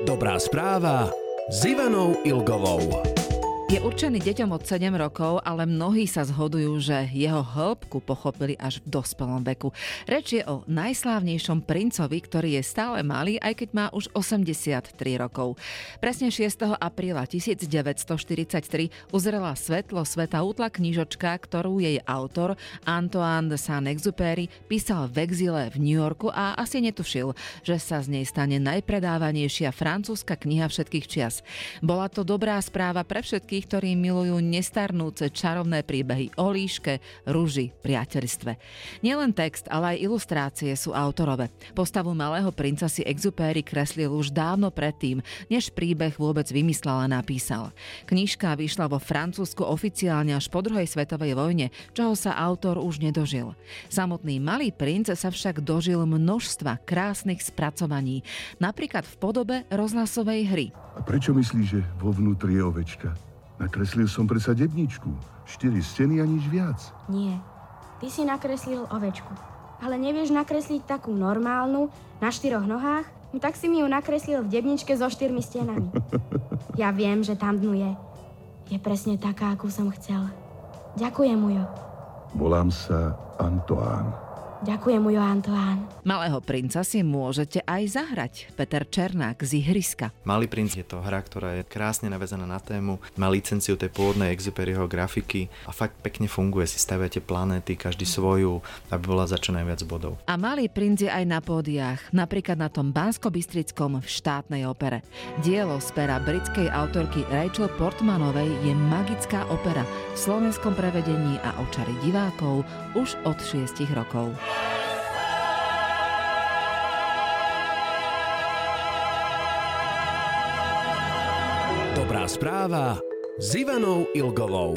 Dobrá správa s Ivanou Ilgovou. Je určený deťom od 7 rokov, ale mnohí sa zhodujú, že jeho hĺbku pochopili až v dospelom veku. Reč je o najslávnejšom princovi, ktorý je stále malý, aj keď má už 83 rokov. Presne 6. apríla 1943 uzrela svetlo sveta útla knižočka, ktorú jej autor Antoine de Saint-Exupéry písal v exíle v New Yorku a asi netušil, že sa z nej stane najpredávanejšia francúzska kniha všetkých čias. Bola to dobrá správa pre všetkých, ktorí milujú nestarnúce čarovné príbehy o líške, ruži, priateľstve. Nielen text, ale aj ilustrácie sú autorové. Postavu malého princa si Exupéry kreslil už dávno predtým, než príbeh vôbec vymyslel a napísal. Knižka vyšla vo Francúzsku oficiálne až po druhej svetovej vojne, čoho sa autor už nedožil. Samotný malý princ sa však dožil množstva krásnych spracovaní, napríklad v podobe rozhlasovej hry. A prečo myslíš, že vo vnútri je ovečka? Nakreslil som predsa debničku. 4 steny a nič viac. Nie, ty si nakreslil ovečku. Ale nevieš nakresliť takú normálnu, na 4 nohách? No tak si mi ju nakreslil v debničke so 4 stenami. Ja viem, že tam dnu je. Je presne taká, akú som chcel. Ďakujem, Ujo. Volám sa Antoine. Ďakujem, Ujo Antoine. Malého princa si môžete aj zahrať. Peter Černák z Ihriska. Malý princ je to hra, ktorá je krásne naväzaná na tému, má licenciu tej pôvodnej Exupéryho grafiky a fakt pekne funguje. Si staviate planéty, každý svoju, aby bola za čo najviac bodov. A Malý princ je aj na pódiách, napríklad na tom Banskobystrickom v štátnej opere. Dielo z pera britskej autorky Rachel Portmanovej je magická opera v slovenskom prevedení a očari divákov už od 6 rokov. Dobrá správa s Ivanou Ilgovou.